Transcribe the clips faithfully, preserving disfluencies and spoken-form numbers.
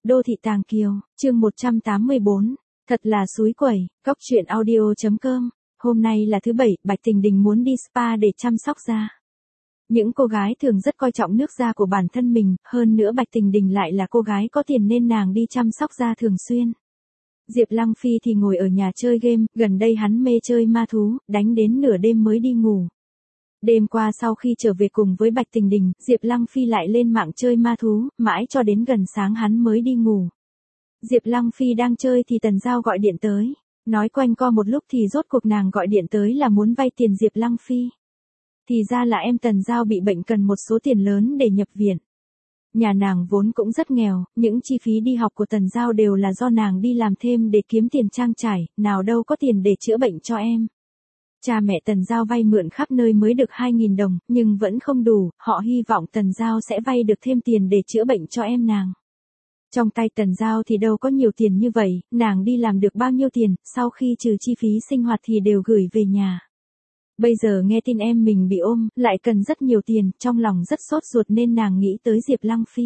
Đô thị Tàng Kiều, chương một trăm tám mươi bốn. Thật là xúi quẩy, góc truyện audio chấm com. Hôm nay là thứ bảy, Bạch Tình Đình muốn đi spa để chăm sóc da. Những cô gái thường rất coi trọng nước da của bản thân mình, hơn nữa Bạch Tình Đình lại là cô gái có tiền nên nàng đi chăm sóc da thường xuyên. Diệp Lăng Phi thì ngồi ở nhà chơi game, gần đây hắn mê chơi ma thú, đánh đến nửa đêm mới đi ngủ. Đêm qua sau khi trở về cùng với Bạch Tình Đình, Diệp Lăng Phi lại lên mạng chơi ma thú, mãi cho đến gần sáng hắn mới đi ngủ. Diệp Lăng Phi đang chơi thì Tần Giao gọi điện tới. Nói quanh co một lúc thì rốt cuộc nàng gọi điện tới là muốn vay tiền Diệp Lăng Phi. Thì ra là em Tần Giao bị bệnh cần một số tiền lớn để nhập viện. Nhà nàng vốn cũng rất nghèo, những chi phí đi học của Tần Giao đều là do nàng đi làm thêm để kiếm tiền trang trải, nào đâu có tiền để chữa bệnh cho em. Cha mẹ Tần Giao vay mượn khắp nơi mới được hai nghìn đồng, nhưng vẫn không đủ, họ hy vọng Tần Giao sẽ vay được thêm tiền để chữa bệnh cho em nàng. Trong tay Tần Giao thì đâu có nhiều tiền như vậy, nàng đi làm được bao nhiêu tiền, sau khi trừ chi phí sinh hoạt thì đều gửi về nhà. Bây giờ nghe tin em mình bị ôm, lại cần rất nhiều tiền, trong lòng rất sốt ruột nên nàng nghĩ tới Diệp Lăng Phi.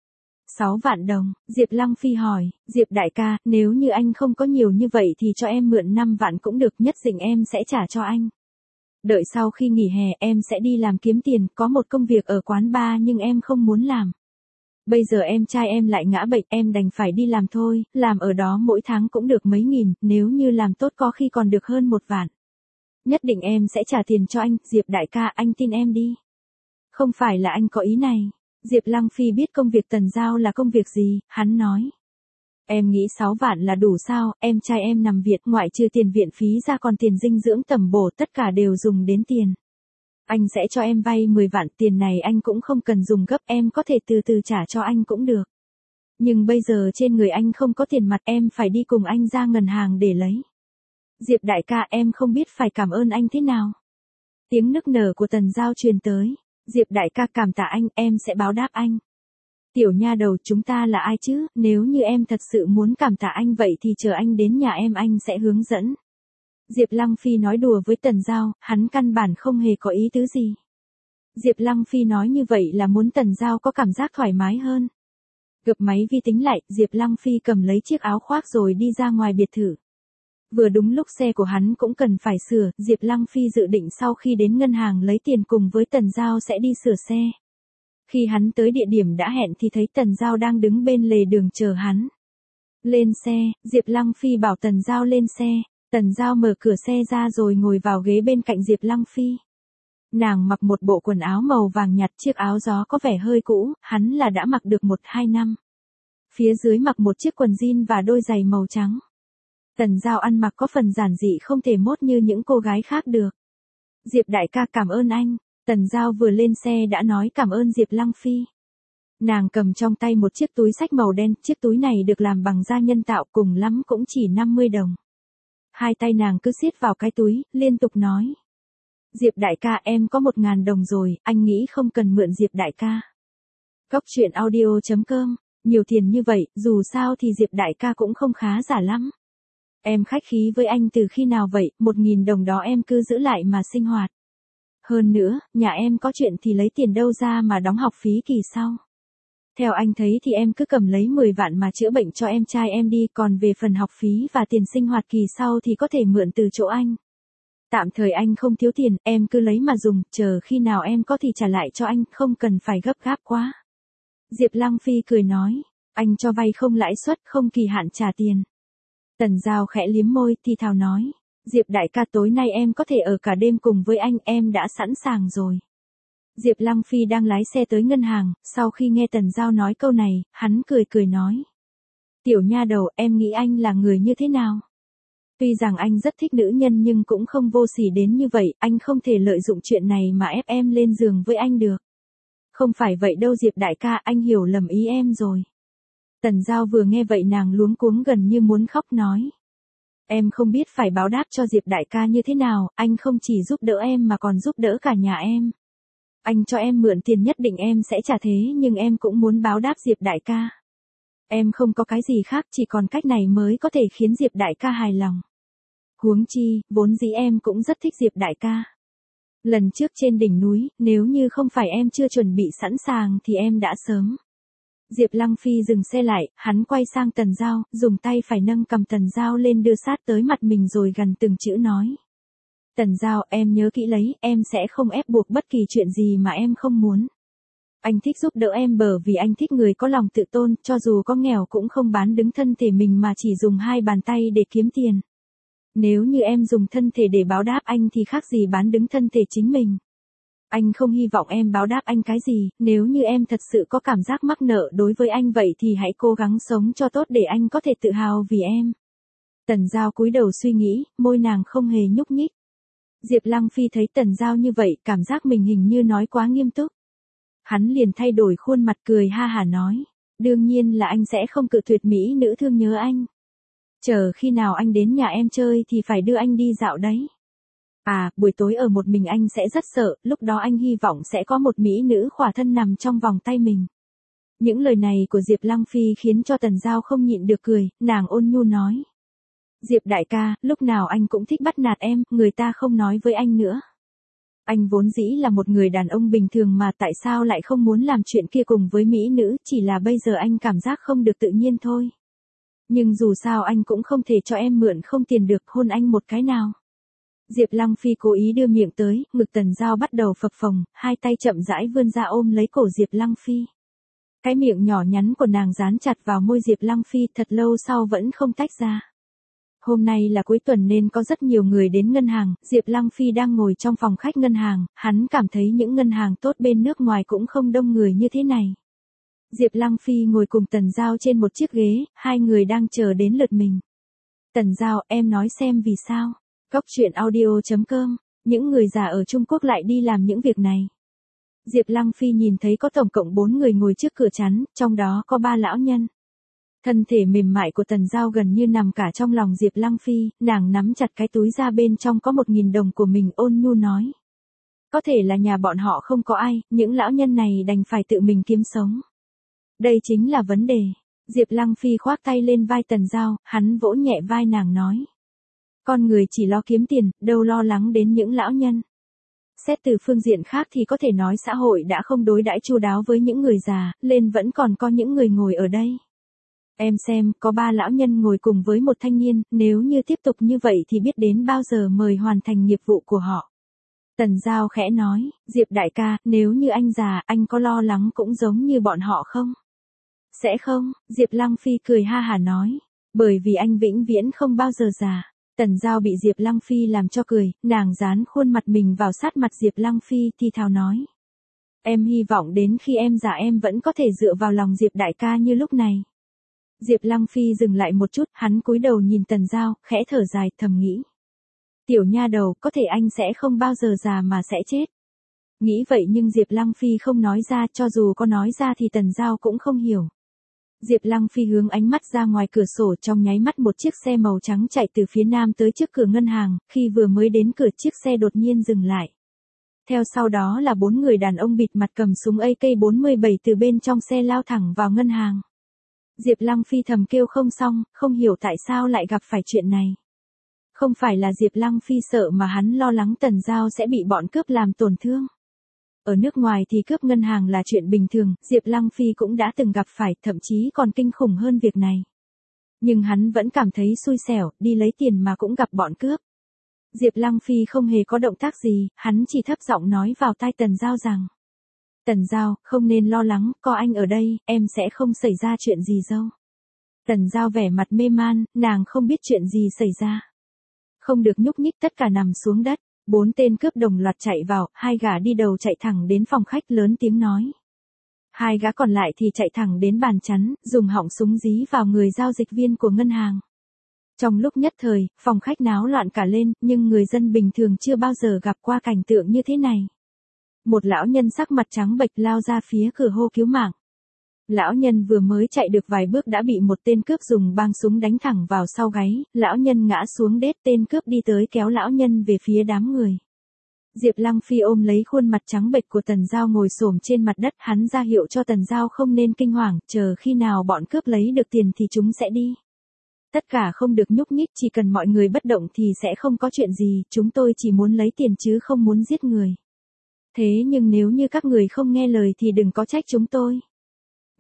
sáu vạn đồng, Diệp Lăng Phi hỏi, Diệp đại ca, nếu như anh không có nhiều như vậy thì cho em mượn năm vạn cũng được, nhất định em sẽ trả cho anh. Đợi sau khi nghỉ hè em sẽ đi làm kiếm tiền, có một công việc ở quán bar nhưng em không muốn làm. Bây giờ em trai em lại ngã bệnh, em đành phải đi làm thôi, làm ở đó mỗi tháng cũng được mấy nghìn, nếu như làm tốt có khi còn được hơn một vạn. Nhất định em sẽ trả tiền cho anh, Diệp đại ca, anh tin em đi. Không phải là anh có ý này. Diệp Lăng Phi biết công việc Tần Giao là công việc gì, hắn nói. Em nghĩ sáu vạn là đủ sao, em trai em nằm viện, ngoại trừ tiền viện phí ra còn tiền dinh dưỡng tầm bổ, tất cả đều dùng đến tiền. Anh sẽ cho em vay mười vạn, tiền này anh cũng không cần dùng gấp, em có thể từ từ trả cho anh cũng được. Nhưng bây giờ trên người anh không có tiền mặt, em phải đi cùng anh ra ngân hàng để lấy. Diệp đại ca, em không biết phải cảm ơn anh thế nào. Tiếng nức nở của Tần Giao truyền tới. Diệp đại ca, cảm tạ anh, em sẽ báo đáp anh. Tiểu nha đầu, chúng ta là ai chứ, nếu như em thật sự muốn cảm tạ anh vậy thì chờ anh đến nhà em anh sẽ hướng dẫn. Diệp Lăng Phi nói đùa với Tần Giao, hắn căn bản không hề có ý tứ gì. Diệp Lăng Phi nói như vậy là muốn Tần Giao có cảm giác thoải mái hơn. Gập máy vi tính lại, Diệp Lăng Phi cầm lấy chiếc áo khoác rồi đi ra ngoài biệt thự. Vừa đúng lúc xe của hắn cũng cần phải sửa, Diệp Lăng Phi dự định sau khi đến ngân hàng lấy tiền cùng với Tần Giao sẽ đi sửa xe. Khi hắn tới địa điểm đã hẹn thì thấy Tần Giao đang đứng bên lề đường chờ hắn. Lên xe, Diệp Lăng Phi bảo Tần Giao lên xe, Tần Giao mở cửa xe ra rồi ngồi vào ghế bên cạnh Diệp Lăng Phi. Nàng mặc một bộ quần áo màu vàng nhạt, chiếc áo gió có vẻ hơi cũ, hắn là đã mặc được một hai năm. Phía dưới mặc một chiếc quần jean và đôi giày màu trắng. Tần Giao ăn mặc có phần giản dị không thể mốt như những cô gái khác được. Diệp đại ca, cảm ơn anh. Tần Giao vừa lên xe đã nói cảm ơn Diệp Lăng Phi. Nàng cầm trong tay một chiếc túi xách màu đen, chiếc túi này được làm bằng da nhân tạo, cùng lắm cũng chỉ năm mươi đồng. Hai tay nàng cứ siết vào cái túi, liên tục nói. Diệp đại ca, em có một ngàn đồng rồi, anh nghĩ không cần mượn Diệp đại ca. Góc truyện audio chấm com, nhiều tiền như vậy, dù sao thì Diệp đại ca cũng không khá giả lắm. Em khách khí với anh từ khi nào vậy, một nghìn đồng đó em cứ giữ lại mà sinh hoạt. Hơn nữa, nhà em có chuyện thì lấy tiền đâu ra mà đóng học phí kỳ sau. Theo anh thấy thì em cứ cầm lấy mười vạn mà chữa bệnh cho em trai em đi, còn về phần học phí và tiền sinh hoạt kỳ sau thì có thể mượn từ chỗ anh. Tạm thời anh không thiếu tiền, em cứ lấy mà dùng, chờ khi nào em có thì trả lại cho anh, không cần phải gấp gáp quá. Diệp Lăng Phi cười nói, anh cho vay không lãi suất, không kỳ hạn trả tiền. Tần Giao khẽ liếm môi, thì thào nói, Diệp đại ca, tối nay em có thể ở cả đêm cùng với anh, em đã sẵn sàng rồi. Diệp Lăng Phi đang lái xe tới ngân hàng, sau khi nghe Tần Giao nói câu này, hắn cười cười nói. Tiểu nha đầu, em nghĩ anh là người như thế nào? Tuy rằng anh rất thích nữ nhân nhưng cũng không vô sỉ đến như vậy, anh không thể lợi dụng chuyện này mà ép em lên giường với anh được. Không phải vậy đâu Diệp đại ca, anh hiểu lầm ý em rồi. Tần Giao vừa nghe vậy nàng luống cuống gần như muốn khóc nói. Em không biết phải báo đáp cho Diệp đại ca như thế nào, anh không chỉ giúp đỡ em mà còn giúp đỡ cả nhà em. Anh cho em mượn tiền nhất định em sẽ trả thế nhưng em cũng muốn báo đáp Diệp đại ca. Em không có cái gì khác, chỉ còn cách này mới có thể khiến Diệp đại ca hài lòng. Huống chi, vốn dĩ em cũng rất thích Diệp đại ca. Lần trước trên đỉnh núi, nếu như không phải em chưa chuẩn bị sẵn sàng thì em đã sớm. Diệp Lăng Phi dừng xe lại, hắn quay sang Tần Giao, dùng tay phải nâng cầm Tần Giao lên đưa sát tới mặt mình rồi gần từng chữ nói. Tần Giao, em nhớ kỹ lấy, em sẽ không ép buộc bất kỳ chuyện gì mà em không muốn. Anh thích giúp đỡ em bởi vì anh thích người có lòng tự tôn, cho dù có nghèo cũng không bán đứng thân thể mình mà chỉ dùng hai bàn tay để kiếm tiền. Nếu như em dùng thân thể để báo đáp anh thì khác gì bán đứng thân thể chính mình. Anh không hy vọng em báo đáp anh cái gì, nếu như em thật sự có cảm giác mắc nợ đối với anh vậy thì hãy cố gắng sống cho tốt để anh có thể tự hào vì em. Tần Giao cúi đầu suy nghĩ, môi nàng không hề nhúc nhích. Diệp Lăng Phi thấy Tần Giao như vậy, cảm giác mình hình như nói quá nghiêm túc. Hắn liền thay đổi khuôn mặt cười ha hả nói, đương nhiên là anh sẽ không cự tuyệt mỹ nữ thương nhớ anh. Chờ khi nào anh đến nhà em chơi thì phải đưa anh đi dạo đấy. À, buổi tối ở một mình anh sẽ rất sợ, lúc đó anh hy vọng sẽ có một mỹ nữ khỏa thân nằm trong vòng tay mình. Những lời này của Diệp Lăng Phi khiến cho Tần Giao không nhịn được cười, nàng ôn nhu nói. Diệp đại ca, lúc nào anh cũng thích bắt nạt em, người ta không nói với anh nữa. Anh vốn dĩ là một người đàn ông bình thường mà tại sao lại không muốn làm chuyện kia cùng với mỹ nữ, chỉ là bây giờ anh cảm giác không được tự nhiên thôi. Nhưng dù sao anh cũng không thể cho em mượn không tiền được, hôn anh một cái nào. Diệp Lăng Phi cố ý đưa miệng tới, ngực Tần Giao bắt đầu phập phồng, hai tay chậm rãi vươn ra ôm lấy cổ Diệp Lăng Phi. Cái miệng nhỏ nhắn của nàng dán chặt vào môi Diệp Lăng Phi thật lâu sau vẫn không tách ra. Hôm nay là cuối tuần nên có rất nhiều người đến ngân hàng, Diệp Lăng Phi đang ngồi trong phòng khách ngân hàng, hắn cảm thấy những ngân hàng tốt bên nước ngoài cũng không đông người như thế này. Diệp Lăng Phi ngồi cùng Tần Giao trên một chiếc ghế, hai người đang chờ đến lượt mình. Tần Giao, em nói xem vì sao? Cóc truyện audio chấm com, những người già ở Trung Quốc lại đi làm những việc này. Diệp Lăng Phi nhìn thấy có tổng cộng bốn người ngồi trước cửa chắn, trong đó có ba lão nhân. Thân thể mềm mại của Tần Giao gần như nằm cả trong lòng Diệp Lăng Phi, nàng nắm chặt cái túi ra bên trong có một nghìn đồng của mình ôn nhu nói. Có thể là nhà bọn họ không có ai, những lão nhân này đành phải tự mình kiếm sống. Đây chính là vấn đề. Diệp Lăng Phi khoác tay lên vai Tần Giao, hắn vỗ nhẹ vai nàng nói. Con người chỉ lo kiếm tiền, đâu lo lắng đến những lão nhân. Xét từ phương diện khác thì có thể nói xã hội đã không đối đãi chu đáo với những người già, nên vẫn còn có những người ngồi ở đây. Em xem, có ba lão nhân ngồi cùng với một thanh niên, nếu như tiếp tục như vậy thì biết đến bao giờ mời hoàn thành nghiệp vụ của họ. Tần Giao khẽ nói, Diệp đại ca, nếu như anh già, anh có lo lắng cũng giống như bọn họ không? Sẽ không, Diệp Lăng Phi cười ha hả nói, bởi vì anh vĩnh viễn không bao giờ già. Tần Giao bị Diệp Lăng Phi làm cho cười, nàng dán khuôn mặt mình vào sát mặt Diệp Lăng Phi thì thào nói. Em hy vọng đến khi em già em vẫn có thể dựa vào lòng Diệp đại ca như lúc này. Diệp Lăng Phi dừng lại một chút, hắn cúi đầu nhìn Tần Giao, khẽ thở dài, thầm nghĩ. Tiểu nha đầu, có thể anh sẽ không bao giờ già mà sẽ chết. Nghĩ vậy nhưng Diệp Lăng Phi không nói ra, cho dù có nói ra thì Tần Giao cũng không hiểu. Diệp Lăng Phi hướng ánh mắt ra ngoài cửa sổ, trong nháy mắt một chiếc xe màu trắng chạy từ phía nam tới trước cửa ngân hàng, khi vừa mới đến cửa chiếc xe đột nhiên dừng lại. Theo sau đó là bốn người đàn ông bịt mặt cầm súng A K bốn mươi bảy từ bên trong xe lao thẳng vào ngân hàng. Diệp Lăng Phi thầm kêu không xong, không hiểu tại sao lại gặp phải chuyện này. Không phải là Diệp Lăng Phi sợ mà hắn lo lắng Tần Giao sẽ bị bọn cướp làm tổn thương. Ở nước ngoài thì cướp ngân hàng là chuyện bình thường, Diệp Lăng Phi cũng đã từng gặp phải, thậm chí còn kinh khủng hơn việc này. Nhưng hắn vẫn cảm thấy xui xẻo, đi lấy tiền mà cũng gặp bọn cướp. Diệp Lăng Phi không hề có động tác gì, hắn chỉ thấp giọng nói vào tai Tần Giao rằng. Tần Giao, không nên lo lắng, có anh ở đây, em sẽ không xảy ra chuyện gì đâu. Tần Giao vẻ mặt mê man, nàng không biết chuyện gì xảy ra. Không được nhúc nhích, tất cả nằm xuống đất. Bốn tên cướp đồng loạt chạy vào, hai gã đi đầu chạy thẳng đến phòng khách lớn tiếng nói. Hai gã còn lại thì chạy thẳng đến bàn chắn, dùng họng súng dí vào người giao dịch viên của ngân hàng. Trong lúc nhất thời, phòng khách náo loạn cả lên, nhưng người dân bình thường chưa bao giờ gặp qua cảnh tượng như thế này. Một lão nhân sắc mặt trắng bệch lao ra phía cửa hô cứu mạng. Lão nhân vừa mới chạy được vài bước đã bị một tên cướp dùng băng súng đánh thẳng vào sau gáy, lão nhân ngã xuống đất, tên cướp đi tới kéo lão nhân về phía đám người. Diệp Lăng Phi ôm lấy khuôn mặt trắng bệch của Tần Giao ngồi xổm trên mặt đất, hắn ra hiệu cho Tần Giao không nên kinh hoàng, chờ khi nào bọn cướp lấy được tiền thì chúng sẽ đi. Tất cả không được nhúc nhích, chỉ cần mọi người bất động thì sẽ không có chuyện gì, chúng tôi chỉ muốn lấy tiền chứ không muốn giết người. Thế nhưng nếu như các người không nghe lời thì đừng có trách chúng tôi.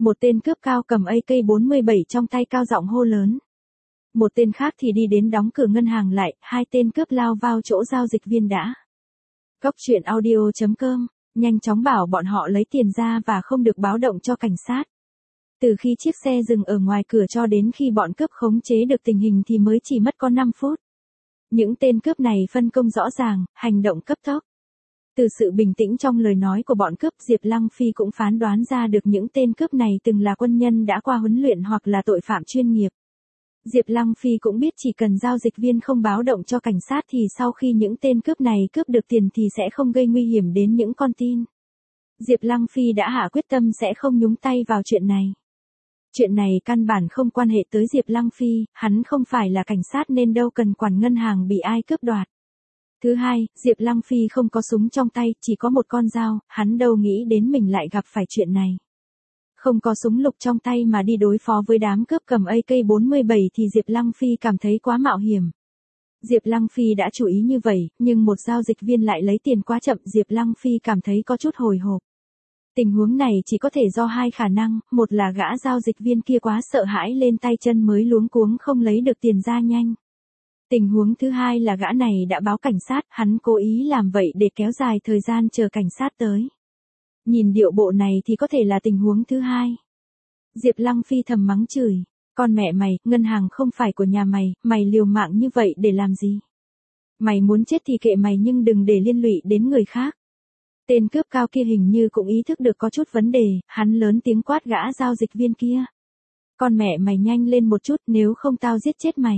Một tên cướp cao cầm A K bốn mươi bảy trong tay cao giọng hô lớn. Một tên khác thì đi đến đóng cửa ngân hàng lại, hai tên cướp lao vào chỗ giao dịch viên đã. Cốc truyện audio chấm com, nhanh chóng bảo bọn họ lấy tiền ra và không được báo động cho cảnh sát. Từ khi chiếc xe dừng ở ngoài cửa cho đến khi bọn cướp khống chế được tình hình thì mới chỉ mất có năm phút. Những tên cướp này phân công rõ ràng, hành động cấp tốc. Từ sự bình tĩnh trong lời nói của bọn cướp, Diệp Lăng Phi cũng phán đoán ra được những tên cướp này từng là quân nhân đã qua huấn luyện hoặc là tội phạm chuyên nghiệp. Diệp Lăng Phi cũng biết chỉ cần giao dịch viên không báo động cho cảnh sát thì sau khi những tên cướp này cướp được tiền thì sẽ không gây nguy hiểm đến những con tin. Diệp Lăng Phi đã hạ quyết tâm sẽ không nhúng tay vào chuyện này. Chuyện này căn bản không quan hệ tới Diệp Lăng Phi, hắn không phải là cảnh sát nên đâu cần quản ngân hàng bị ai cướp đoạt. Thứ hai, Diệp Lăng Phi không có súng trong tay, chỉ có một con dao, hắn đâu nghĩ đến mình lại gặp phải chuyện này. Không có súng lục trong tay mà đi đối phó với đám cướp cầm A K bốn mươi bảy thì Diệp Lăng Phi cảm thấy quá mạo hiểm. Diệp Lăng Phi đã chú ý như vậy, nhưng một giao dịch viên lại lấy tiền quá chậm, Diệp Lăng Phi cảm thấy có chút hồi hộp. Tình huống này chỉ có thể do hai khả năng, một là gã giao dịch viên kia quá sợ hãi lên tay chân mới luống cuống không lấy được tiền ra nhanh. Tình huống thứ hai là gã này đã báo cảnh sát, hắn cố ý làm vậy để kéo dài thời gian chờ cảnh sát tới. Nhìn điệu bộ này thì có thể là tình huống thứ hai. Diệp Lăng Phi thầm mắng chửi, con mẹ mày, ngân hàng không phải của nhà mày, mày liều mạng như vậy để làm gì? Mày muốn chết thì kệ mày nhưng đừng để liên lụy đến người khác. Tên cướp cao kia hình như cũng ý thức được có chút vấn đề, hắn lớn tiếng quát gã giao dịch viên kia. Con mẹ mày nhanh lên một chút nếu không tao giết chết mày.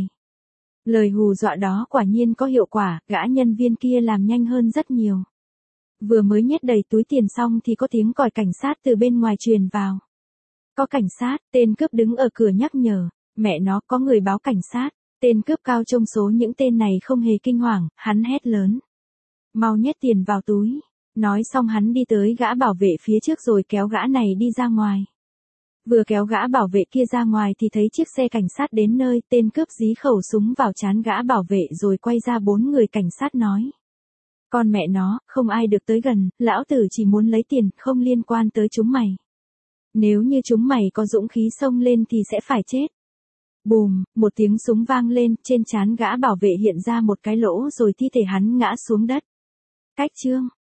Lời hù dọa đó quả nhiên có hiệu quả, gã nhân viên kia làm nhanh hơn rất nhiều. Vừa mới nhét đầy túi tiền xong thì có tiếng còi cảnh sát từ bên ngoài truyền vào. Có cảnh sát, tên cướp đứng ở cửa nhắc nhở, mẹ nó có người báo cảnh sát, tên cướp cao trong số những tên này không hề kinh hoàng, hắn hét lớn. Mau nhét tiền vào túi, nói xong hắn đi tới gã bảo vệ phía trước rồi kéo gã này đi ra ngoài. Vừa kéo gã bảo vệ kia ra ngoài thì thấy chiếc xe cảnh sát đến nơi, tên cướp dí khẩu súng vào trán gã bảo vệ rồi quay ra bốn người cảnh sát nói. Con mẹ nó, không ai được tới gần, lão tử chỉ muốn lấy tiền, không liên quan tới chúng mày. Nếu như chúng mày có dũng khí xông lên thì sẽ phải chết. Bùm, một tiếng súng vang lên, trên trán gã bảo vệ hiện ra một cái lỗ rồi thi thể hắn ngã xuống đất. Cách chương